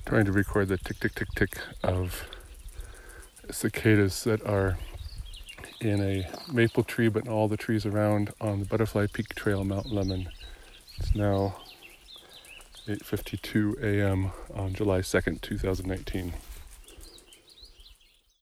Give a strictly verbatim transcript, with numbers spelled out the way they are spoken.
trying to record the tick, tick, tick, tick of cicadas that are in a maple tree, but in all the trees around on the Butterfly Peak Trail, Mount Lemmon. It's now eight fifty-two a.m. on July second, twenty nineteen.